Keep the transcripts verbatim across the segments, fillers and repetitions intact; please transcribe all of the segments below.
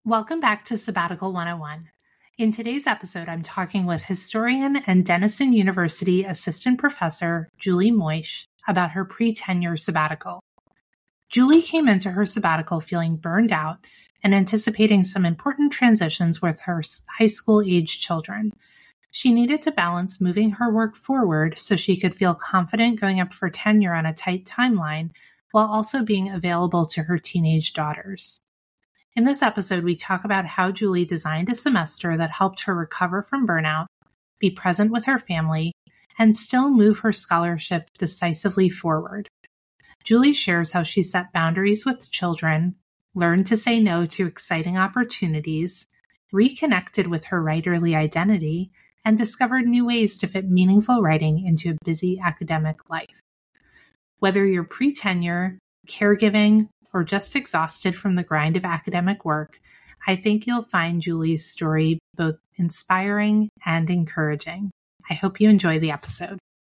Welcome back to Sabbatical one oh one. In today's episode, I'm talking with historian and Denison University Assistant Professor Julie Moish about her pre-tenure sabbatical. Julie came into her sabbatical feeling burned out and anticipating some important transitions with her high school-age children. She needed to balance moving her work forward so she could feel confident going up for tenure on a tight timeline while also being available to her teenage daughters. In this episode, we talk about how Julie designed a semester that helped her recover from burnout, be present with her family, and still move her scholarship decisively forward. Julie shares how she set boundaries with children, learned to say no to exciting opportunities, reconnected with her writerly identity, and discovered new ways to fit meaningful writing into a busy academic life. Whether you're pre-tenure, caregiving, or just exhausted from the grind of academic work, I think you'll find Julie's story both inspiring and encouraging. I hope you enjoy the episode.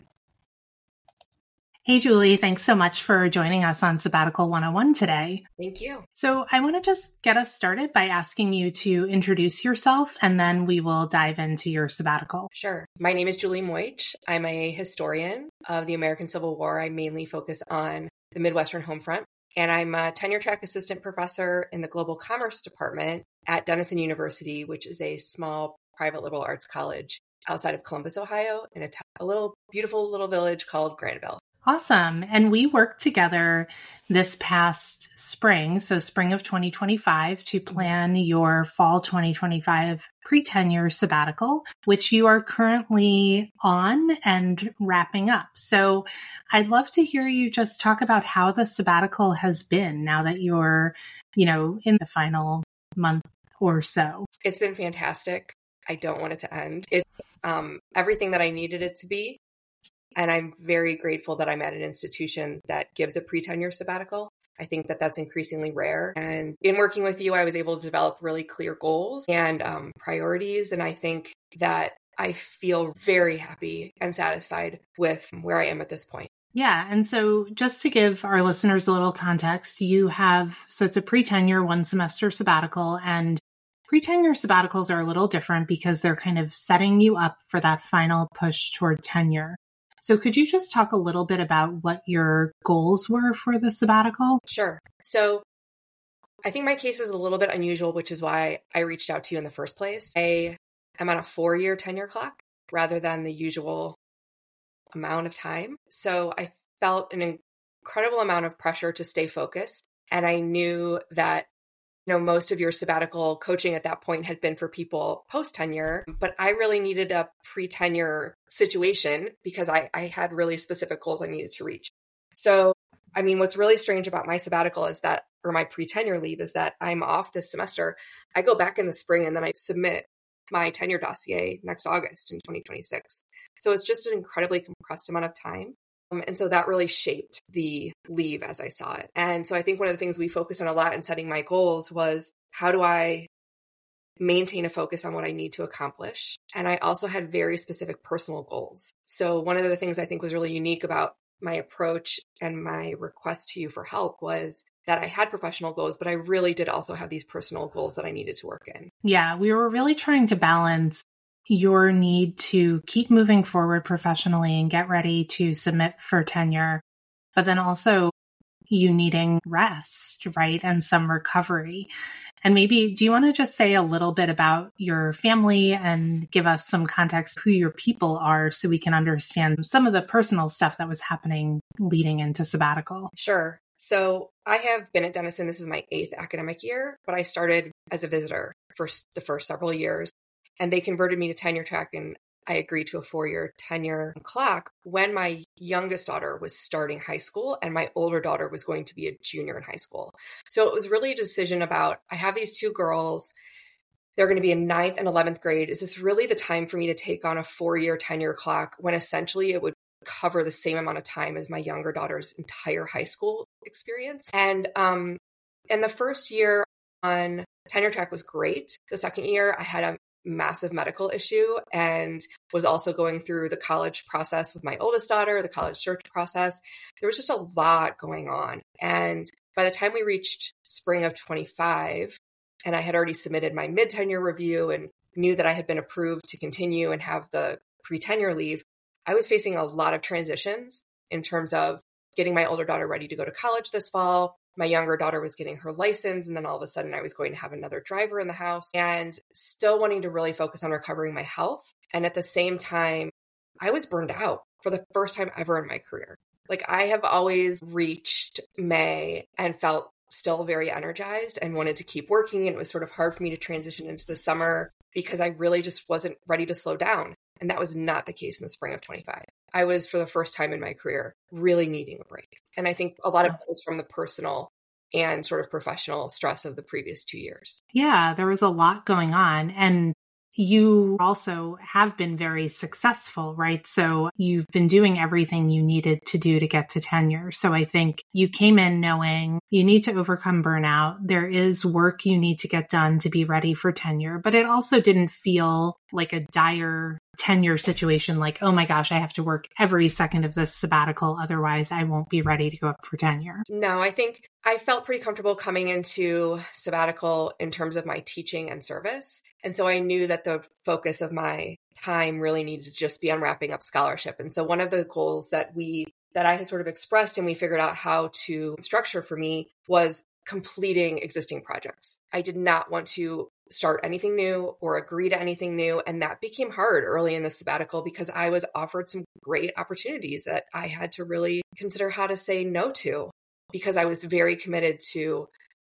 Hey, Julie, thanks so much for joining us on Sabbatical one oh one today. Thank you. So I want to just get us started by asking you to introduce yourself, and then we will dive into your sabbatical. Sure. My name is Julie Moich. I'm a historian of the American Civil War. I mainly focus on the Midwestern home front. And I'm a tenure track assistant professor in the Global Commerce Department at Denison University, which is a small private liberal arts college outside of Columbus, Ohio, in a, t- a little beautiful little village called Granville. Awesome. And we worked together this past spring, so spring of twenty twenty-five, to plan your fall twenty twenty-five pre-tenure sabbatical, which you are currently on and wrapping up. So I'd love to hear you just talk about how the sabbatical has been now that you're, you know, in the final month or so. It's been fantastic. I don't want it to end. It's um, everything that I needed it to be. And I'm very grateful that I'm at an institution that gives a pre-tenure sabbatical. I think that that's increasingly rare. And in working with you, I was able to develop really clear goals and um, priorities. And I think that I feel very happy and satisfied with where I am at this point. Yeah. And so just to give our listeners a little context, you have, so it's a pre-tenure one semester sabbatical, and pre-tenure sabbaticals are a little different because they're kind of setting you up for that final push toward tenure. So could you just talk a little bit about what your goals were for the sabbatical? Sure. So I think my case is a little bit unusual, which is why I reached out to you in the first place. I am on a four-year tenure clock rather than the usual amount of time. So I felt an incredible amount of pressure to stay focused. And I knew that you know, most of your sabbatical coaching at that point had been for people post-tenure, but I really needed a pre-tenure situation because I, I had really specific goals I needed to reach. So, I mean, what's really strange about my sabbatical is that, or my pre-tenure leave is that I'm off this semester. I go back in the spring and then I submit my tenure dossier next August in twenty twenty-six. So it's just an incredibly compressed amount of time. Um, and so that really shaped the leave as I saw it. And so I think one of the things we focused on a lot in setting my goals was how do I maintain a focus on what I need to accomplish? And I also had very specific personal goals. So one of the things I think was really unique about my approach and my request to you for help was that I had professional goals, but I really did also have these personal goals that I needed to work in. Yeah, we were really trying to balance your need to keep moving forward professionally and get ready to submit for tenure, but then also you needing rest, right? And some recovery. And maybe, do you want to just say a little bit about your family and give us some context who your people are so we can understand some of the personal stuff that was happening leading into sabbatical? Sure. So I have been at Denison. This is my eighth academic year, but I started as a visitor for the first several years. And they converted me to tenure track, and I agreed to a four-year tenure clock when my youngest daughter was starting high school and my older daughter was going to be a junior in high school. So it was really a decision about, I have these two girls, they're going to be in ninth and eleventh grade. Is this really the time for me to take on a four-year tenure clock when essentially it would cover the same amount of time as my younger daughter's entire high school experience? And um, and the first year on tenure track was great. The second year, I had a massive medical issue and was also going through the college process with my oldest daughter, the college search process. There was just a lot going on. And by the time we reached spring of twenty-five, and I had already submitted my mid-tenure review and knew that I had been approved to continue and have the pre-tenure leave, I was facing a lot of transitions in terms of getting my older daughter ready to go to college this fall. My younger daughter was getting her license, and then all of a sudden I was going to have another driver in the house, and still wanting to really focus on recovering my health. And at the same time, I was burned out for the first time ever in my career. Like, I have always reached May and felt still very energized and wanted to keep working. And it was sort of hard for me to transition into the summer because I really just wasn't ready to slow down. And that was not the case in the spring of twenty-five. I was, for the first time in my career, really needing a break. And I think a lot of it was from the personal and sort of professional stress of the previous two years. Yeah, there was a lot going on. And you also have been very successful, right? So you've been doing everything you needed to do to get to tenure. So I think you came in knowing you need to overcome burnout. There is work you need to get done to be ready for tenure, but it also didn't feel like a dire tenure situation, like, oh my gosh, I have to work every second of this sabbatical. Otherwise, I won't be ready to go up for tenure. No, I think I felt pretty comfortable coming into sabbatical in terms of my teaching and service. And so I knew that the focus of my time really needed to just be on wrapping up scholarship. And so one of the goals that we, that I had sort of expressed and we figured out how to structure for me was completing existing projects. I did not want to start anything new or agree to anything new. And that became hard early in the sabbatical because I was offered some great opportunities that I had to really consider how to say no to, because I was very committed to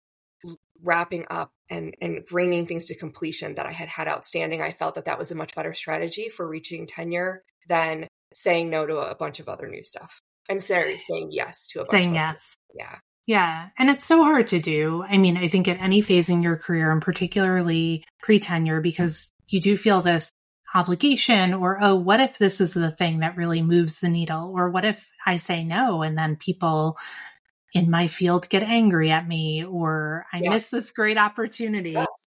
wrapping up and, and bringing things to completion that I had had outstanding. I felt that that was a much better strategy for reaching tenure than saying no to a bunch of other new stuff. I'm sorry, saying yes to a bunch saying of yes. Other, yeah. Yeah. And it's so hard to do. I mean, I think at any phase in your career, and particularly pre-tenure, because you do feel this obligation or, oh, what if this is the thing that really moves the needle? Or what if I say no and then people in my field get angry at me, or I yeah. miss this great opportunity? Yes.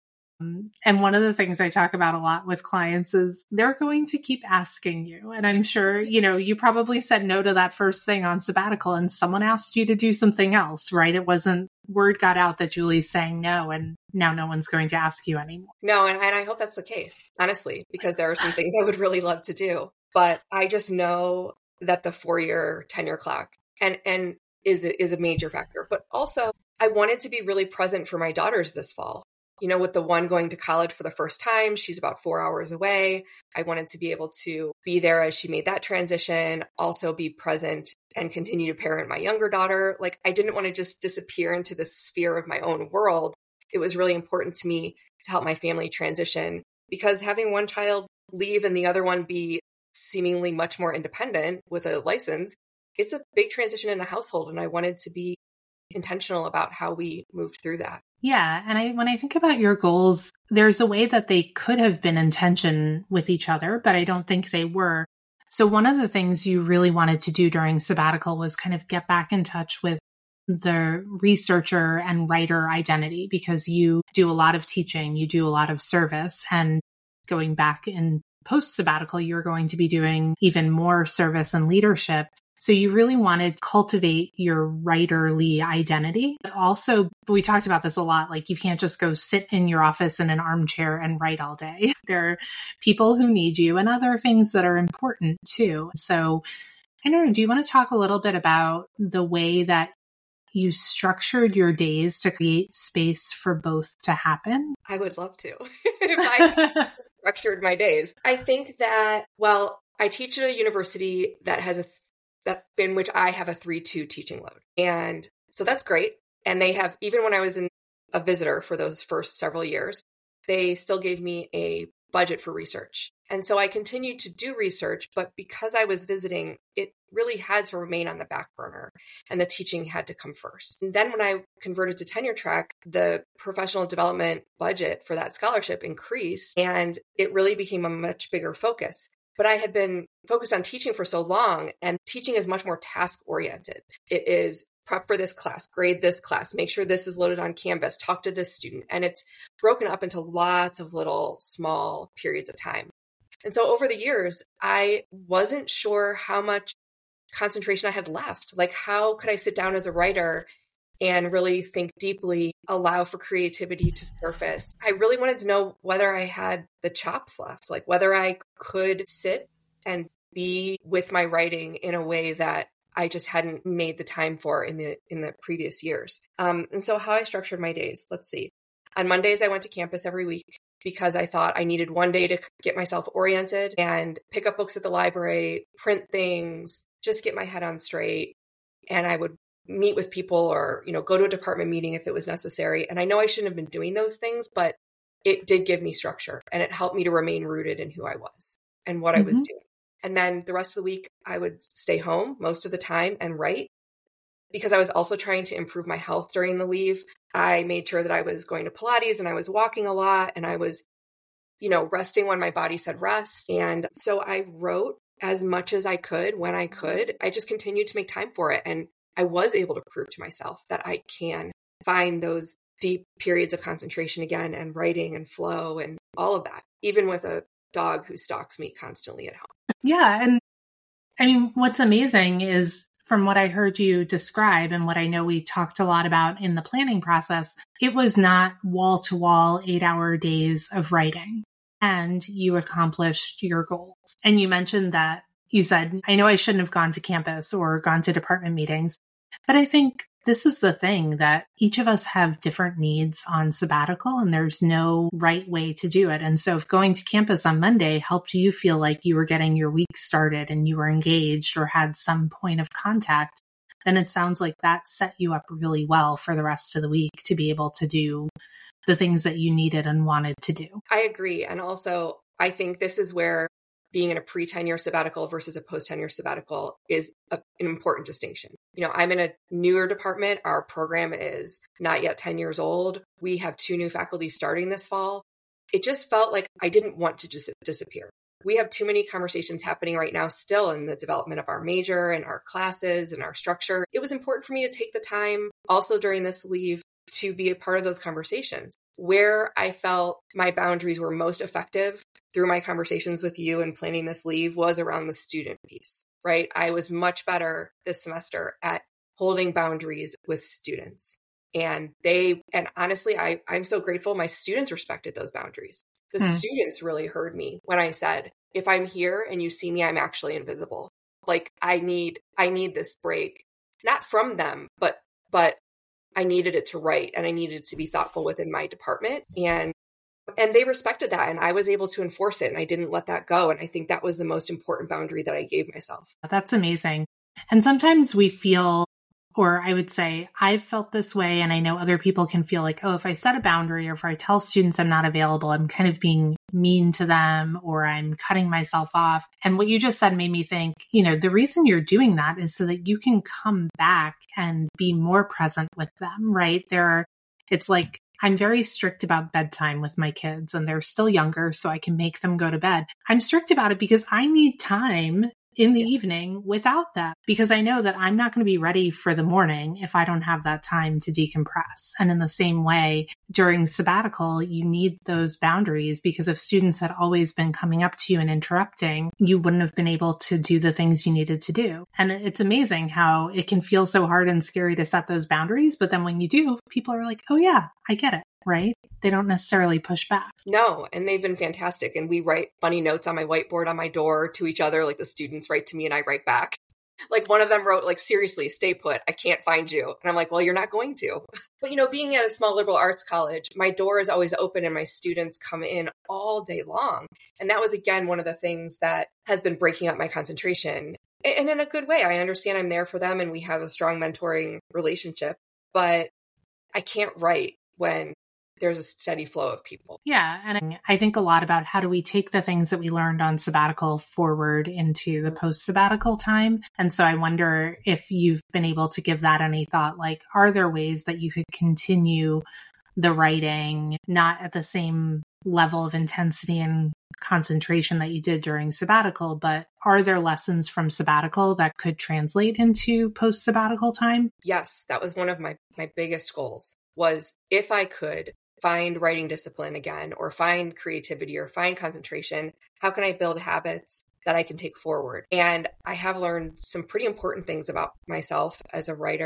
Um, and one of the things I talk about a lot with clients is they're going to keep asking you. And I'm sure, you know, you probably said no to that first thing on sabbatical and someone asked you to do something else, right? It wasn't, word got out that Julie's saying no, and now no one's going to ask you anymore. No, and, and I hope that's the case, honestly, because there are some things I would really love to do. But I just know that the four-year tenure clock and, and is, is a major factor. But also, I wanted to be really present for my daughters this fall. You know, with the one going to college for the first time, she's about four hours away. I wanted to be able to be there as she made that transition, also be present and continue to parent my younger daughter. Like, I didn't want to just disappear into the sphere of my own world. It was really important to me to help my family transition, because having one child leave and the other one be seemingly much more independent with a license, it's a big transition in a household. And I wanted to be intentional about how we moved through that. Yeah. And I, when I think about your goals, there's a way that they could have been in tension with each other, but I don't think they were. So one of the things you really wanted to do during sabbatical was kind of get back in touch with the researcher and writer identity, because you do a lot of teaching, you do a lot of service, and going back in post sabbatical, you're going to be doing even more service and leadership. So you really wanted to cultivate your writerly identity. But also, we talked about this a lot, like you can't just go sit in your office in an armchair and write all day. There are people who need you and other things that are important too. So I don't know, do you want to talk a little bit about the way that you structured your days to create space for both to happen? I would love to. If I structured my days. I think that, well, I teach at a university that has a that in which I have a three two teaching load. And so that's great. And they have, even when I was in a visitor for those first several years, they still gave me a budget for research. And so I continued to do research, but because I was visiting, it really had to remain on the back burner and the teaching had to come first. And then when I converted to tenure track, the professional development budget for that scholarship increased and it really became a much bigger focus. But I had been focused on teaching for so long, and teaching is much more task-oriented. It is prep for this class, grade this class, make sure this is loaded on Canvas, talk to this student. And it's broken up into lots of little small periods of time. And so over the years, I wasn't sure how much concentration I had left. Like, how could I sit down as a writer and really think deeply, allow for creativity to surface. I really wanted to know whether I had the chops left, like whether I could sit and be with my writing in a way that I just hadn't made the time for in the in the previous years. Um, and so how I structured my days, let's see. On Mondays, I went to campus every week because I thought I needed one day to get myself oriented and pick up books at the library, print things, just get my head on straight. And I would meet with people or, you know, go to a department meeting if it was necessary. And I know I shouldn't have been doing those things, but it did give me structure and it helped me to remain rooted in who I was and what mm-hmm. I was doing. And then the rest of the week, I would stay home most of the time and write. Because I was also trying to improve my health during the leave, I made sure that I was going to Pilates and I was walking a lot and I was, you know, resting when my body said rest. And so I wrote as much as I could when I could. I just continued to make time for it. And I was able to prove to myself that I can find those deep periods of concentration again and writing and flow and all of that, even with a dog who stalks me constantly at home. Yeah. And I mean, what's amazing is from what I heard you describe and what I know we talked a lot about in the planning process, it was not wall to wall eight hour days of writing and you accomplished your goals. And you mentioned that you said, I know I shouldn't have gone to campus or gone to department meetings, but I think this is the thing that each of us have different needs on sabbatical and there's no right way to do it. And so if going to campus on Monday helped you feel like you were getting your week started and you were engaged or had some point of contact, then it sounds like that set you up really well for the rest of the week to be able to do the things that you needed and wanted to do. I agree. And also, I think this is where being in a pre-tenure sabbatical versus a post-tenure sabbatical is a, an important distinction. You know, I'm in a newer department. Our program is not yet ten years old. We have two new faculty starting this fall. It just felt like I didn't want to just disappear. We have too many conversations happening right now still in the development of our major and our classes and our structure. It was important for me to take the time also during this leave to be a part of those conversations. Where I felt my boundaries were most effective through my conversations with you and planning this leave was around the student piece, right? I was much better this semester at holding boundaries with students. And they, and honestly, I, I'm so grateful my students respected those boundaries. The hmm. students really heard me when I said, if I'm here and you see me, I'm actually invisible. Like I need, I need this break, not from them, but, but I needed it to write and I needed to be thoughtful within my department. And and they respected that and I was able to enforce it and I didn't let that go. And I think that was the most important boundary that I gave myself. That's amazing. And sometimes we feel, or I would say I've felt this way, and I know other people can feel like, oh, if I set a boundary or if I tell students I'm not available, I'm kind of being mean to them or I'm cutting myself off. And what you just said made me think, you know, the reason you're doing that is so that you can come back and be more present with them, right? There are, it's like, I'm very strict about bedtime with my kids and they're still younger, so I can make them go to bed. I'm strict about it because I need time in the yeah. evening without that, because I know that I'm not going to be ready for the morning if I don't have that time to decompress. And in the same way, during sabbatical, you need those boundaries because if students had always been coming up to you and interrupting, you wouldn't have been able to do the things you needed to do. And it's amazing how it can feel so hard and scary to set those boundaries. But then when you do, people are like, oh yeah, I get it. Right? They don't necessarily push back. No, and they've been fantastic. And we write funny notes on my whiteboard on my door to each other. Like the students write to me and I write back. Like one of them wrote, like, seriously, stay put. I can't find you. And I'm like, well, you're not going to. But, you know, being at a small liberal arts college, my door is always open and my students come in all day long. And that was, again, one of the things that has been breaking up my concentration. And in a good way, I understand I'm there for them and we have a strong mentoring relationship. But I can't write when there's a steady flow of people. Yeah. And I think a lot about how do we take the things that we learned on sabbatical forward into the post-sabbatical time. And so I wonder if you've been able to give that any thought, like, are there ways that you could continue the writing, not at the same level of intensity and concentration that you did during sabbatical, but are there lessons from sabbatical that could translate into post-sabbatical time? Yes, that was one of my, my biggest goals was if I could find writing discipline again, or find creativity, or find concentration, how can I build habits that I can take forward? And I have learned some pretty important things about myself as a writer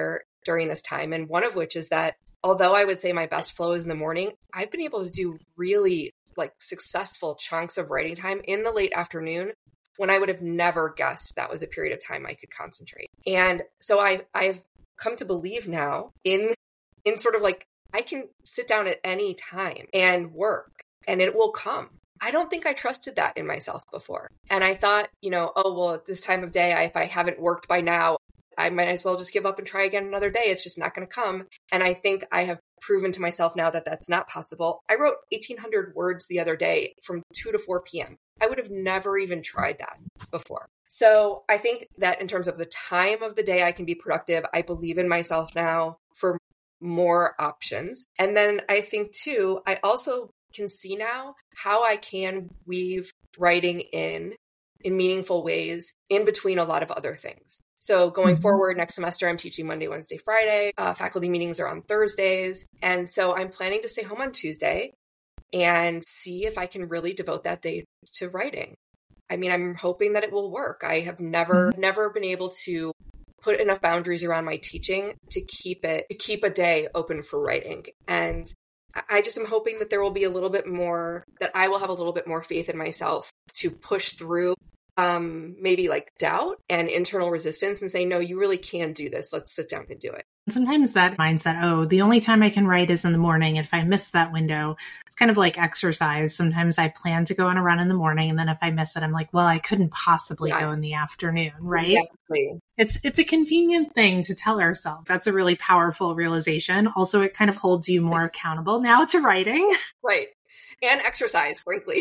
during this time. And one of which is that although I would say my best flow is in the morning, I've been able to do really like successful chunks of writing time in the late afternoon when I would have never guessed that was a period of time I could concentrate. And so I, I've come to believe now in, in sort of like, I can sit down at any time and work and it will come. I don't think I trusted that in myself before. And I thought, you know, oh, well, at this time of day, I, if I haven't worked by now, I might as well just give up and try again another day. It's just not going to come. And I think I have proven to myself now that that's not possible. I wrote eighteen hundred words the other day from two to four p.m. I would have never even tried that before. So I think that in terms of the time of the day I can be productive, I believe in myself now for more options. And then I think too, I also can see now how I can weave writing in in meaningful ways in between a lot of other things. So going mm-hmm. forward next semester, I'm teaching Monday, Wednesday, Friday. Uh, faculty meetings are on Thursdays. And so I'm planning to stay home on Tuesday and see if I can really devote that day to writing. I mean, I'm hoping that it will work. I have never, mm-hmm. never been able to put enough boundaries around my teaching to keep it, to keep a day open for writing. And I just am hoping that there will be a little bit more, that I will have a little bit more faith in myself to push through um, maybe like doubt and internal resistance and say, no, you really can do this. Let's sit down and do it. Sometimes that mindset, oh, the only time I can write is in the morning. If I miss that window, it's kind of like exercise. Sometimes I plan to go on a run in the morning. And then if I miss it, I'm like, well, I couldn't possibly yes. go in the afternoon, right? Exactly. It's, it's a convenient thing to tell ourselves. That's a really powerful realization. Also, it kind of holds you more accountable now to writing. Right. And exercise, frankly.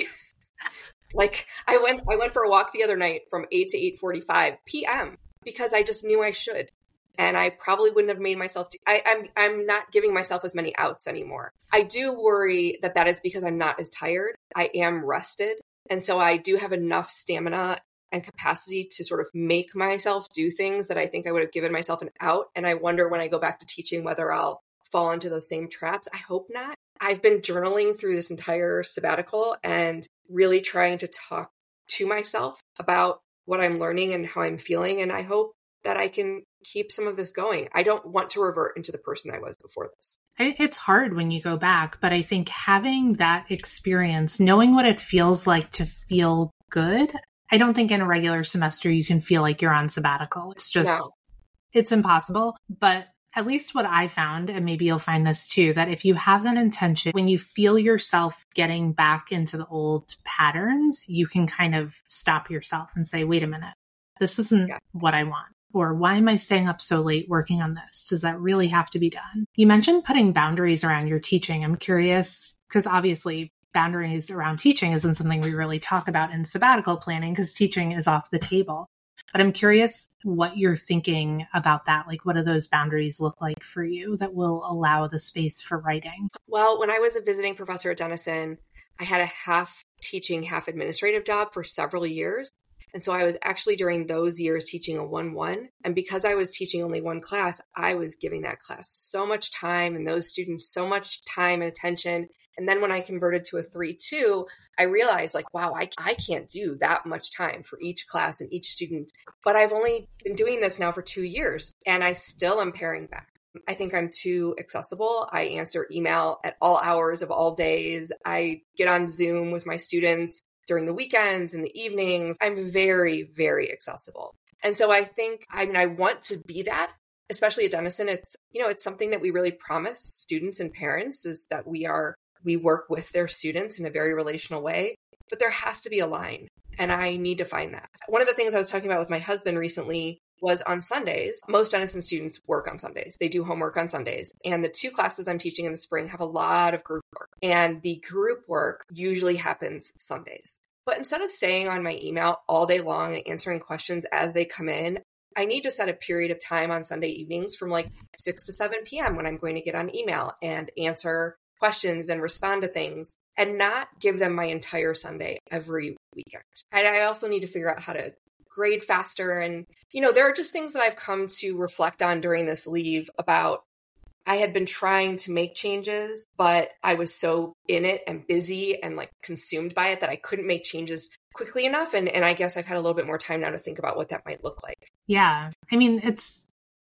Like I went, I went for a walk the other night from eight to eight forty-five p.m. because I just knew I should. And I probably wouldn't have made myself, t- I, I'm, I'm not giving myself as many outs anymore. I do worry that that is because I'm not as tired. I am rested. And so I do have enough stamina and capacity to sort of make myself do things that I think I would have given myself an out. And I wonder when I go back to teaching whether I'll fall into those same traps. I hope not. I've been journaling through this entire sabbatical and really trying to talk to myself about what I'm learning and how I'm feeling. And I hope that I can keep some of this going. I don't want to revert into the person I was before this. It's hard when you go back, but I think having that experience, knowing what it feels like to feel good, I don't think in a regular semester you can feel like you're on sabbatical. It's just, no. It's impossible. But at least what I found, and maybe you'll find this too, that if you have that intention, when you feel yourself getting back into the old patterns, you can kind of stop yourself and say, wait a minute, this isn't yeah. what I want. Or why am I staying up so late working on this? Does that really have to be done? You mentioned putting boundaries around your teaching. I'm curious, because obviously boundaries around teaching isn't something we really talk about in sabbatical planning because teaching is off the table. But I'm curious what you're thinking about that. Like, what do those boundaries look like for you that will allow the space for writing? Well, when I was a visiting professor at Denison, I had a half teaching, half administrative job for several years. And so I was actually during those years teaching a one one. And because I was teaching only one class, I was giving that class so much time and those students so much time and attention. And then when I converted to a three two, I realized like, wow, I, I can't do that much time for each class and each student. But I've only been doing this now for two years and I still am paring back. I think I'm too accessible. I answer email at all hours of all days. I get on Zoom with my students during the weekends and the evenings. I'm very, very accessible. And so I think, I mean, I want to be that, especially at Denison. It's, you know, it's something that we really promise students and parents is that we are, we work with their students in a very relational way, but there has to be a line. And I need to find that. One of the things I was talking about with my husband recently was on Sundays. Most Denison students work on Sundays. They do homework on Sundays. And the two classes I'm teaching in the spring have a lot of group work. And the group work usually happens Sundays. But instead of staying on my email all day long and answering questions as they come in, I need to set a period of time on Sunday evenings from like six to seven p.m. when I'm going to get on email and answer questions and respond to things and not give them my entire Sunday every weekend. And I also need to figure out how to grade faster. And, you know, there are just things that I've come to reflect on during this leave about. I had been trying to make changes, but I was so in it and busy and like consumed by it that I couldn't make changes quickly enough. And, and I guess I've had a little bit more time now to think about what that might look like. Yeah. I mean, it's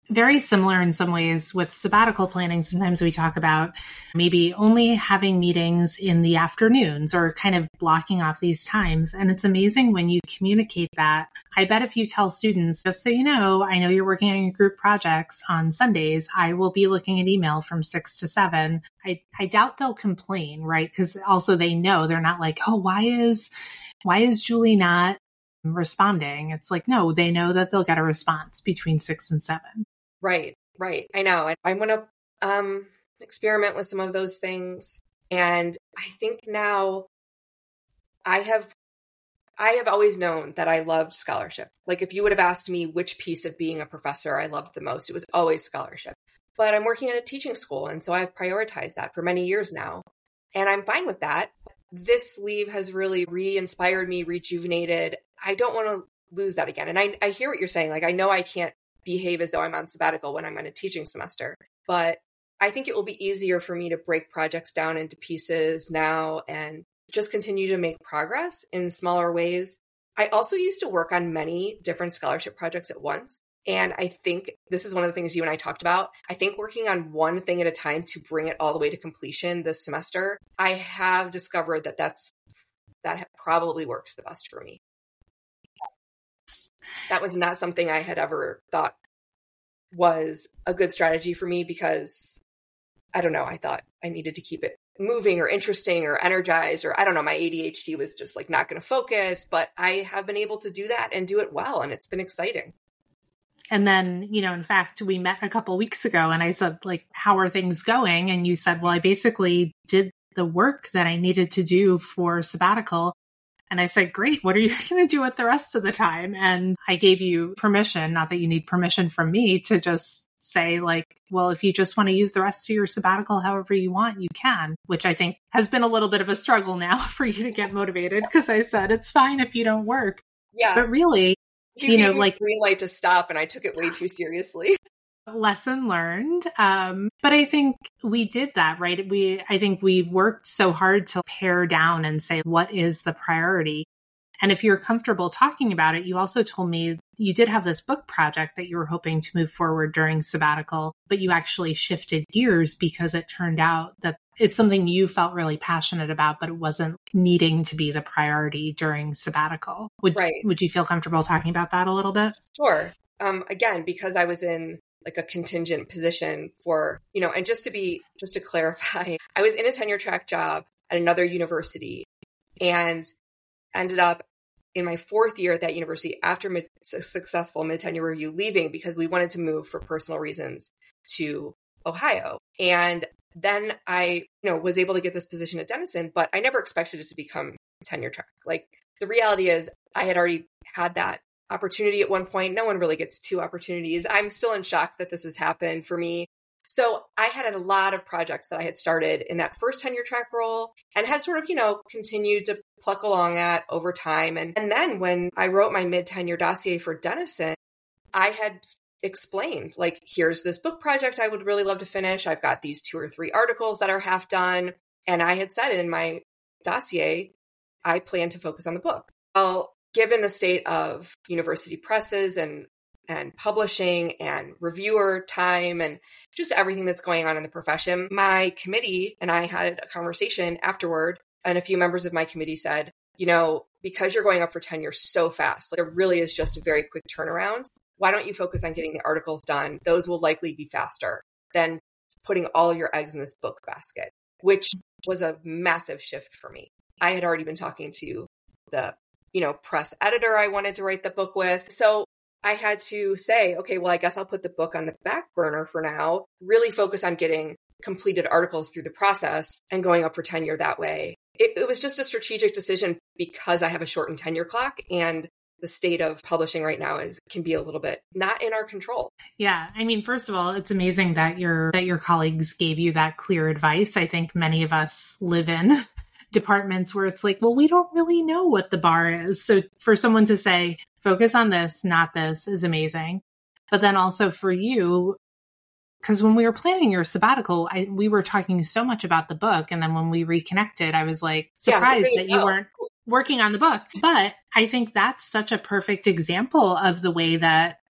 very similar in some ways with sabbatical planning. Sometimes we talk about maybe only having meetings in the afternoons or kind of blocking off these times. And it's amazing when you communicate that. I bet if you tell students, just so you know, I know you're working on your group projects on Sundays, I will be looking at email from six to seven. I, I doubt they'll complain, right? Because also they know they're not like, oh, why is, why is Julie not responding? It's like, no, they know that they'll get a response between six and seven. Right, right. I know. I, I'm going to um, experiment with some of those things. And I think now I have, I have always known that I loved scholarship. Like if you would have asked me which piece of being a professor I loved the most, it was always scholarship. But I'm working at a teaching school. And so I've prioritized that for many years now. And I'm fine with that. This leave has really re-inspired me, rejuvenated. I don't want to lose that again. And I, I hear what you're saying. Like, I know I can't behave as though I'm on sabbatical when I'm on a teaching semester, but I think it will be easier for me to break projects down into pieces now and just continue to make progress in smaller ways. I also used to work on many different scholarship projects at once. And I think this is one of the things you and I talked about. I think working on one thing at a time to bring it all the way to completion this semester, I have discovered that that's, that probably works the best for me. That was not something I had ever thought was a good strategy for me because, I don't know, I thought I needed to keep it moving or interesting or energized, or I don't know, my A D H D was just like not going to focus, but I have been able to do that and do it well. And it's been exciting. And then, you know, in fact, we met a couple weeks ago and I said, like, how are things going? And you said, well, I basically did the work that I needed to do for sabbatical. And I said, great, what are you going to do with the rest of the time? And I gave you permission, not that you need permission from me, to just say like, well, if you just want to use the rest of your sabbatical however you want, you can, which I think has been a little bit of a struggle now for you to get motivated because I said, it's fine if you don't work. Yeah. But really, you, you know, gave me like green light to stop and I took it way too seriously. Lesson learned. Um, but I think we did that, right? We, I think we worked so hard to pare down and say, what is the priority? And if you're comfortable talking about it, you also told me you did have this book project that you were hoping to move forward during sabbatical, but you actually shifted gears because it turned out that it's something you felt really passionate about, but it wasn't needing to be the priority during sabbatical. Would, right. Would you feel comfortable talking about that a little bit? Sure. Um, again, because I was in like a contingent position for, you know, and just to be, just to clarify, I was in a tenure track job at another university and ended up in my fourth year at that university after mid, successful mid-tenure review leaving because we wanted to move for personal reasons to Ohio. And then I, you know, was able to get this position at Denison, but I never expected it to become tenure track. Like the reality is I had already had that opportunity at one point. No one really gets two opportunities. I'm still in shock that this has happened for me. So I had a lot of projects that I had started in that first tenure track role and had sort of, you know, continued to pluck along at over time. And, and then when I wrote my mid-tenure dossier for Denison, I had explained, like, here's this book project I would really love to finish. I've got these two or three articles that are half done. And I had said in my dossier, I plan to focus on the book. Well, given the state of university presses and and publishing and reviewer time and just everything that's going on in the profession, my committee and I had a conversation afterward, and a few members of my committee said, you know, because you're going up for tenure so fast, like it really is just a very quick turnaround. Why don't you focus on getting the articles done? Those will likely be faster than putting all your eggs in this book basket, which was a massive shift for me. I had already been talking to the, you know, press editor I wanted to write the book with. So I had to say, okay, well, I guess I'll put the book on the back burner for now, really focus on getting completed articles through the process and going up for tenure that way. It, it was just a strategic decision because I have a shortened tenure clock and the state of publishing right now is can be a little bit not in our control. Yeah. I mean, first of all, it's amazing that your that your colleagues gave you that clear advice. I think many of us live in departments where it's like, well, we don't really know what the bar is. So for someone to say, focus on this, not this, is amazing. But then also for you, because when we were planning your sabbatical, I, we were talking so much about the book. And then when we reconnected, I was like surprised yeah, that you, you weren't working on the book. But I think that's such a perfect example of the way that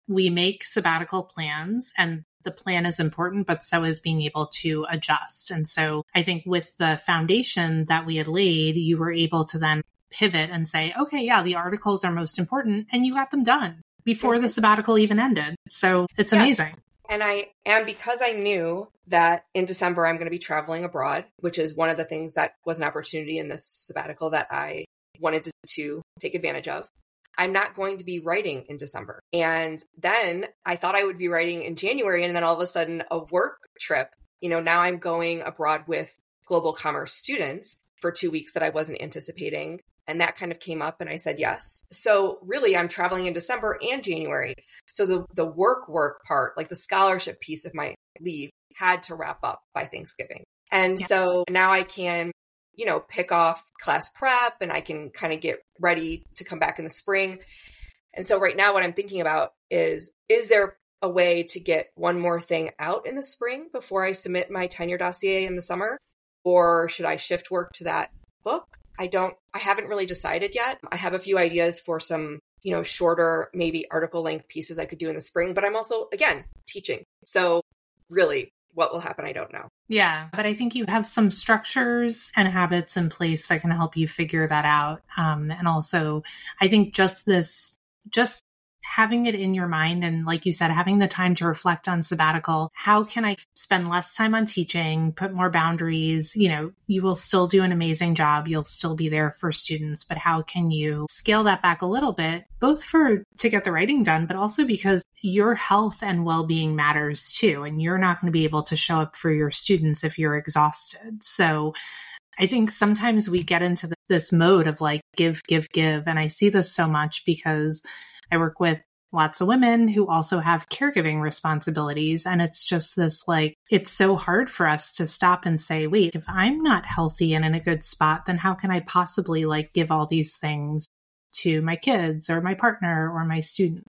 we make sabbatical plans, and the plan is important, but so is being able to adjust. And so I think with the foundation that we had laid, you were able to then pivot and say, okay, yeah, the articles are most important, and you got them done before the sabbatical even ended. So it's yes. amazing. And I and because I knew that in December I'm going to be traveling abroad, which is one of the things that was an opportunity in this sabbatical that I wanted to, to take advantage of. I'm not going to be writing in December. And then I thought I would be writing in January, and then all of a sudden a work trip. You know, now I'm going abroad with global commerce students for two weeks that I wasn't anticipating. And that kind of came up and I said yes. So really I'm traveling in December and January. So the, the work work part, like the scholarship piece of my leave, had to wrap up by Thanksgiving. And yeah. so now I can, you know, pick off class prep and I can kind of get ready to come back in the spring. And so right now what I'm thinking about is, is there a way to get one more thing out in the spring before I submit my tenure dossier in the summer? Or should I shift work to that book? I don't, I haven't really decided yet. I have a few ideas for some, you know, shorter, maybe article length pieces I could do in the spring, but I'm also, again, teaching. So really what will happen, I don't know. Yeah, but I think you have some structures and habits in place that can help you figure that out. Um, and also, I think just this, just having it in your mind and, like you said, having the time to reflect on sabbatical, how can I spend less time on teaching, put more boundaries? You know, you will still do an amazing job. You'll still be there for students, but how can you scale that back a little bit, both for to get the writing done, but also because your health and well-being matters too. And you're not going to be able to show up for your students if you're exhausted. So I think sometimes we get into this mode of like, give, give, give. And I see this so much because I work with lots of women who also have caregiving responsibilities. And it's just this like, it's so hard for us to stop and say, wait, if I'm not healthy and in a good spot, then how can I possibly like give all these things to my kids or my partner or my student?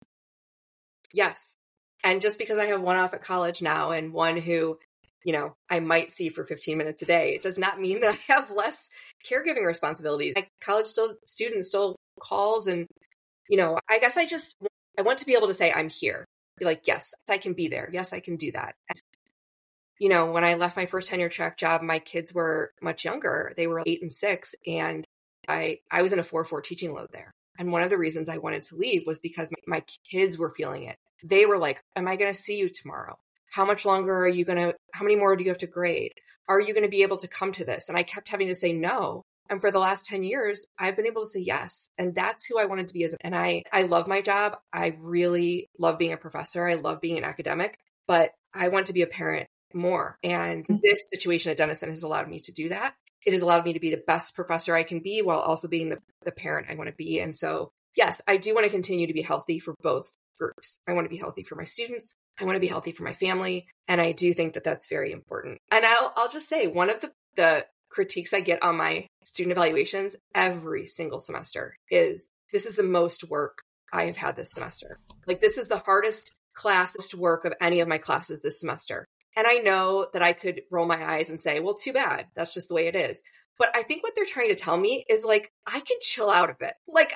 Yes. And just because I have one off at college now and one who, you know, I might see for fifteen minutes a day, it does not mean that I have less caregiving responsibilities. My college still student still calls and, you know, I guess I just, I want to be able to say I'm here. Be like, yes, I can be there. Yes, I can do that. And, you know, when I left my first tenure track job, my kids were much younger. They were eight and six. And I, I was in a four four teaching load there. And one of the reasons I wanted to leave was because my, my kids were feeling it. They were like, am I going to see you tomorrow? How much longer are you going to, how many more do you have to grade? Are you going to be able to come to this? And I kept having to say no. And for the last ten years, I've been able to say yes. And that's who I wanted to be as a, and I, I love my job. I really love being a professor. I love being an academic, but I want to be a parent more. And mm-hmm. this situation at Denison has allowed me to do that. It has allowed me to be the best professor I can be while also being the, the parent I want to be. And so, yes, I do want to continue to be healthy for both groups. I want to be healthy for my students. I want to be healthy for my family. And I do think that that's very important. And I'll, I'll just say one of the, the critiques I get on my student evaluations every single semester is, this is the most work I have had this semester. Like, this is the hardest class work of any of my classes this semester. And I know that I could roll my eyes and say, well, too bad. That's just the way it is. But I think what they're trying to tell me is like, I can chill out a bit. Like,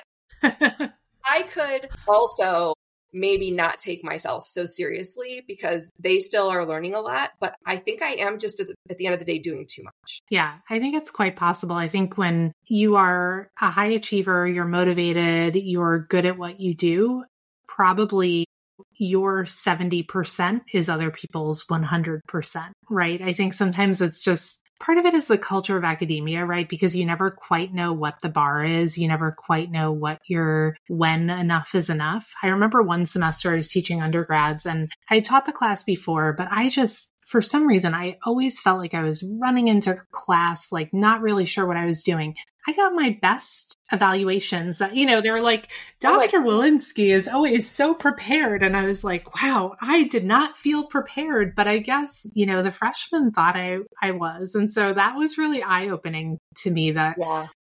I could also maybe not take myself so seriously because they still are learning a lot. But I think I am just at the, at the end of the day doing too much. Yeah, I think it's quite possible. I think when you are a high achiever, you're motivated, you're good at what you do, probably your seventy percent is other people's one hundred percent, right? I think sometimes it's just part of it is the culture of academia, right? Because you never quite know what the bar is. You never quite know what your, when enough is enough. I remember one semester I was teaching undergrads and I taught the class before, but I just, for some reason, I always felt like I was running into class, like not really sure what I was doing. I got my best evaluations that, you know, they were like, Doctor Like, Walensky is always so prepared. And I was like, wow, I did not feel prepared, but I guess, you know, the freshmen thought I, I was. And so that was really eye-opening to me that yeah.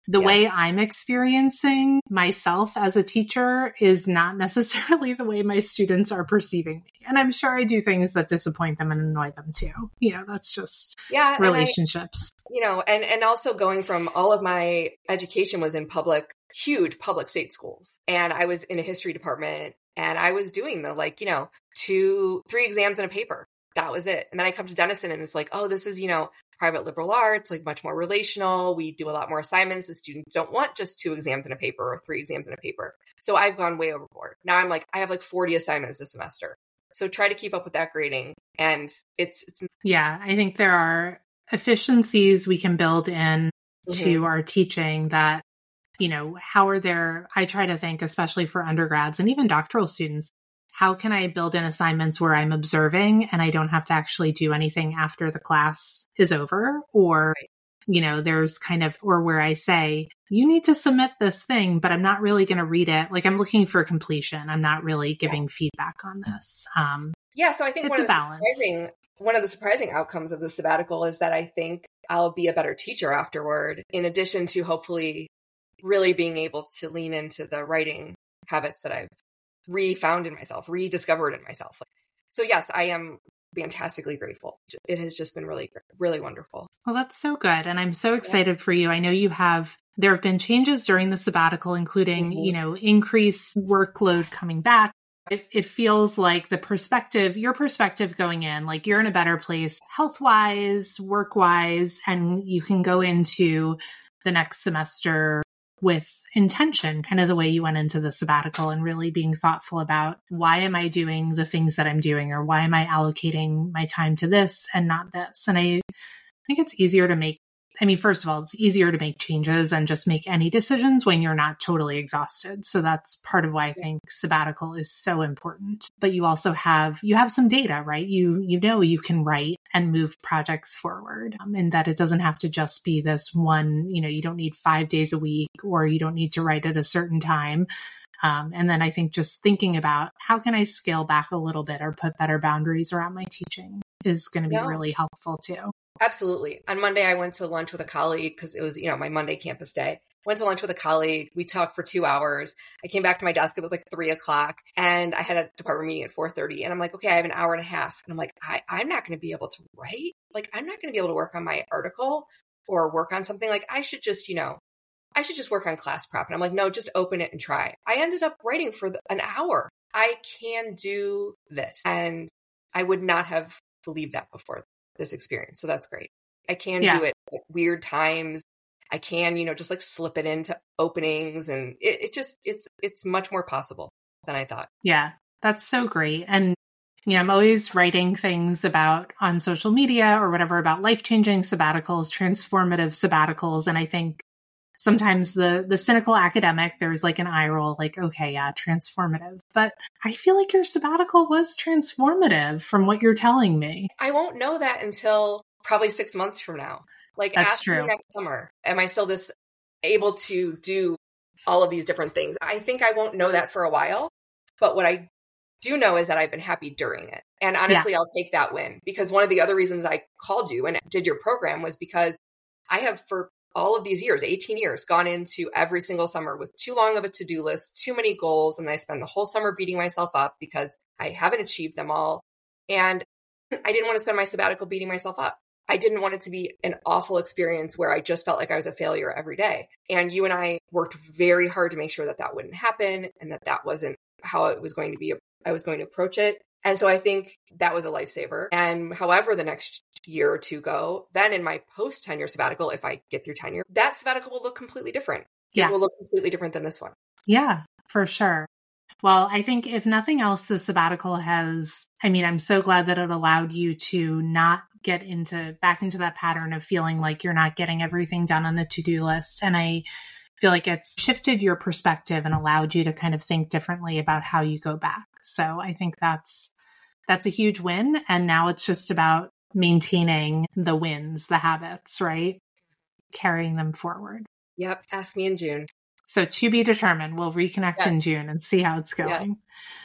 the Yes. way I'm experiencing myself as a teacher is not necessarily the way my students are perceiving me. And I'm sure I do things that disappoint them and annoy them too. You know, that's just Yeah, relationships. And I, you know, and, and also going from all of my education was in public, huge public state schools. And I was in a history department and I was doing the like, you know, two, three exams in a paper. That was it. And then I come to Denison and it's like, oh, this is, you know, private liberal arts, like much more relational. We do a lot more assignments. The students don't want just two exams in a paper or three exams in a paper. So I've gone way overboard. Now I'm like, I have like forty assignments this semester. So try to keep up with that grading. And it's, it's yeah, I think there are efficiencies we can build in mm-hmm. to our teaching that, you know, how are there, I try to think, especially for undergrads and even doctoral students, how can I build in assignments where I'm observing and I don't have to actually do anything after the class is over? Or, right. you know, there's kind of, or where I say, you need to submit this thing, but I'm not really going to read it. Like I'm looking for completion. I'm not really giving yeah. feedback on this. Um, yeah. So I think one of, the surprising, one of the surprising outcomes of the sabbatical is that I think I'll be a better teacher afterward, in addition to hopefully really being able to lean into the writing habits that I've refound in myself, rediscovered in myself. So yes, I am fantastically grateful. It has just been really, really wonderful. Well, that's so good. And I'm so excited yeah. for you. I know you have, there have been changes during the sabbatical, including, mm-hmm. you know, increased workload coming back. It, it feels like the perspective, your perspective going in, like you're in a better place health-wise, work-wise, and you can go into the next semester with intention, kind of the way you went into the sabbatical and really being thoughtful about why am I doing the things that I'm doing, or why am I allocating my time to this and not this? And I think it's easier to make, I mean, first of all, it's easier to make changes and just make any decisions when you're not totally exhausted. So that's part of why I think sabbatical is so important. But you also have, you have some data, right? You, you know, you can write and move projects forward, um, and that it doesn't have to just be this one, you know, you don't need five days a week, or you don't need to write at a certain time. Um, and then I think just thinking about how can I scale back a little bit or put better boundaries around my teaching is going to be yeah. really helpful too. Absolutely. On Monday, I went to lunch with a colleague because it was, you know, my Monday campus day. Went to lunch with a colleague. We talked for two hours. I came back to my desk. It was like three o'clock and I had a department meeting at four thirty. And I'm like, okay, I have an hour and a half. And I'm like, I, I'm not going to be able to write. Like, I'm not going to be able to work on my article or work on something. Like, I should just, you know, I should just work on class prep. And I'm like, no, just open it and try. I ended up writing for the, an hour. I can do this. And I would not have believed that before this experience. So that's great. I can yeah. do it at weird times. I can, you know, just like slip it into openings, and it, it just, it's, it's much more possible than I thought. Yeah, that's so great. And, you know, I'm always writing things about on social media or whatever about life-changing sabbaticals, transformative sabbaticals. And I think sometimes the, the cynical academic, there's like an eye roll, like, okay, yeah, transformative. But I feel like your sabbatical was transformative from what you're telling me. I won't know that until probably six months from now. Like, That's ask true. me next summer, am I still this able to do all of these different things? I think I won't know that for a while. But what I do know is that I've been happy during it. And honestly, yeah. I'll take that win, because one of the other reasons I called you and did your program was because I have, for all of these years, eighteen years, gone into every single summer with too long of a to-do list, too many goals. And I spend the whole summer beating myself up because I haven't achieved them all. And I didn't want to spend my sabbatical beating myself up. I didn't want it to be an awful experience where I just felt like I was a failure every day. And you and I worked very hard to make sure that that wouldn't happen and that that wasn't how it was going to be. I was going to approach it. And so I think that was a lifesaver. And however the next year or two go, then in my post-tenure sabbatical, if I get through tenure, that sabbatical will look completely different. Yeah. It will look completely different than this one. Yeah, for sure. Well, I think if nothing else, the sabbatical has, I mean, I'm so glad that it allowed you to not get into back into that pattern of feeling like you're not getting everything done on the to-do list. And I feel like it's shifted your perspective and allowed you to kind of think differently about how you go back. So I think that's, that's a huge win. And now it's just about maintaining the wins, the habits, right? Carrying them forward. Yep. Ask me in June. So to be determined. We'll reconnect yes. in June and see how it's going. Yeah.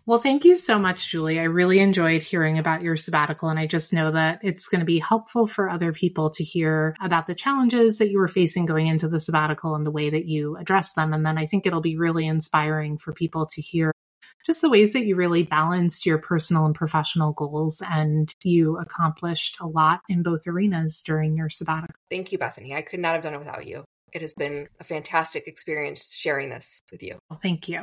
Well, thank you so much, Julie. I really enjoyed hearing about your sabbatical, and I just know that it's going to be helpful for other people to hear about the challenges that you were facing going into the sabbatical and the way that you addressed them. And then I think it'll be really inspiring for people to hear just the ways that you really balanced your personal and professional goals, and you accomplished a lot in both arenas during your sabbatical. Thank you, Bethany. I could not have done it without you. It has been a fantastic experience sharing this with you. Well, thank you.